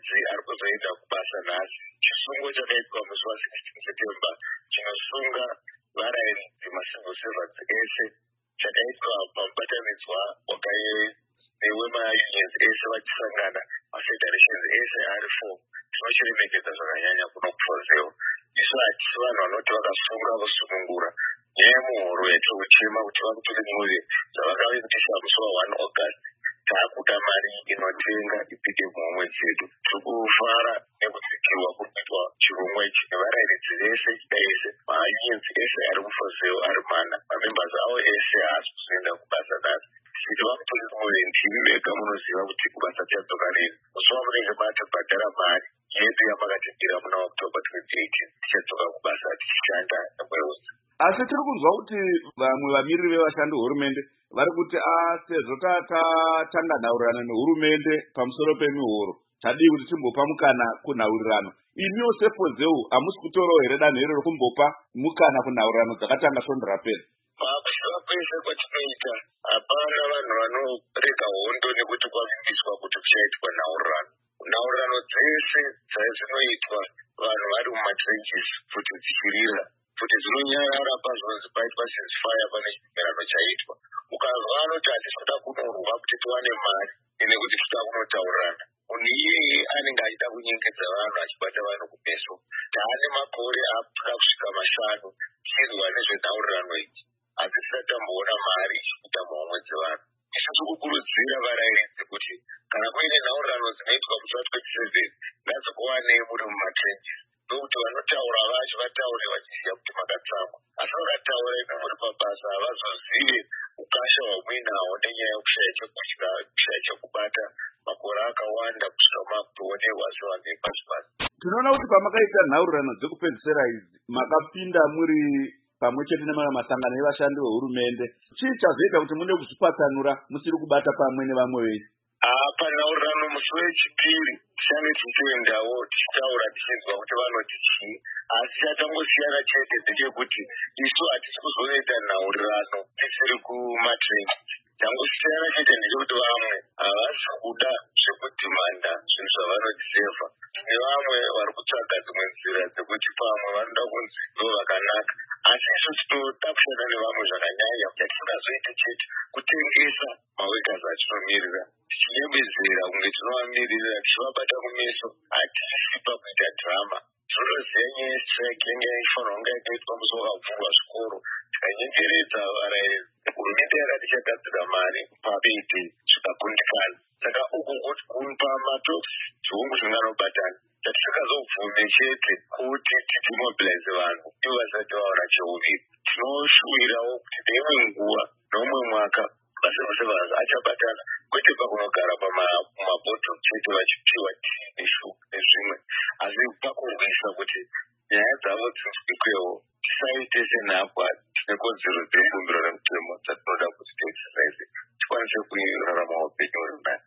mukadzi ari kuzoenda kubasa nhasi. Chisungo chakaitwa musi wa16 September chinosunga varairidzi macivil servants ese chakaitwa pamubatanidzwa wemayunions ese vachisangana mafederations ese ari 4. Tinochiremekedza zvakanyanya kuno kuFozeo. Isu hatisi vanhu vanoti vakasunga vosunungura. Nyaya muhoro yatinochema kuti vakutore move dzavakavimbisa musi wa1 August. Taakuda mari inotenga ipinde muhomwe dzedu. Tiri kufara nekudzikiwa kunoitwa chirongwa ichi nevarairidzi vese nyika yese, maunions ese ari kuFozeo ari mana, mamembers avo ese haasi kuzoenda kubasa nhasi. Kuti vakutore move ndimi vega munoziva kuti kubasa tichadzoka rini. Musi wamunenge matobhadhara mari yedu yamakatibvira muna October 2018 tichadzoka kubasa tichishanda nemweusi. Asi tiri kunzwa kuti vamwe vamiriri vevashandi hurumende vari kuti sezvo tatanga nhaurirano nehurumende pamusoro pemihoro, tadii kuti timbopa mukana kunhaurirano. Imiwo seFozeo hamusi kutorawo here danho iro rokumbopa mukana kunhaurirano dzakatanga sondera pera? Pakuziva kwese kwatinoita hapana vanhu vanorega hondo nekuti kwavimbiswa kuti kuchaitwa nhaurirano. Nhaurirano dzese dzazvinoitwa vanhu vari mumatrenches kuti dzichirira, kuti dzinonyarara pazvinonzi paitwa ceasefire pane chibvumirano chaitwa. Ukazwa anoti hatisi kuda kunorwa kuti tiwane mari ine kuti tinoda kunotaurirana, munhu iyeye anenge achida kunyengedza vanhu achibata vanhu kumeso. Taane makore apfuura kusvika 5 tichirwa nezvenhaurirano idzi, asi tisati tamboona mari ichipinda muhomwe dzevanhu. Isu tikukurudzira varairidzi kuti kana kuine nhaurirano dzinoitwa musi wa27 ngadzikuwanei muri mumatrenches, ndokuti vanotaura vacho vataure vachiziva kuti makatsamwa. Asi vakataura imi muri pabasa havazozive ukasha hwamuinawo nenyaya yekushaya chekudya, kushaya chekubata makore akawanda kusvika makutoonehwa sevamembers basi. Tinoona kuti pamakaita nhaurirano dzekupedzisira idzi makapinda muri pamwe chete nemasangano evashandi vehurumende. Chii chazoita kuti mune kuzvipatsanura musiri kubata pamwe nevamwe vese? Panhaurirano musi wechipiri tichane tichiendawo tichitaura tichinzwa kuti vanoti chii, asi chatangosiyana chete ndechekuti isu hatisi kuzoita nhaurirano tisiri kumatrenches. Changosiyana chete ndechekuti vamwe havasi kuda zvekudhimanda zvinhu zvavanodisevha. Nevamwe vari kutsvaga dzimwe nzira dzekuti pamwe vanoda kunzi ndo vakanaka, asi isu tinoda kushanda nevamwe zvakanyanya. Chatisingazoite chete kutengesa mawekas atinomirira, tichinyemezera kunge tinovamirira tichivabata kumeso. Hatisi pakuita dhirama. Tinotoziva nyaya yestrike yanga ifanira kunge yakaitwa musi wakavhurwa zvikoro, tikanyengeredza varairidzi. Hurumende yakati ichagadzira mari pabete zvikakundikana. Saka uku kupa matoks zviungu zvinganobatana. Chatisingazobvume chete kuti timobilize vanhu ivo vasati vaona cheuviri. Tinoshuvirawo kuti neimwe nguva neumwe mwaka masevasevas achabatana, kwete pakunogara pamabhodho chete vachipiwa tii neshuga nezvimwe, asi pakurwisa kuti nyaya dzavo dzinzwikwewo. Tisaite senhapwa, tine kodzero dzebumbiro remutemo dzatinoda kuti tiexercise tikwanise kurarama upenyu huri nani.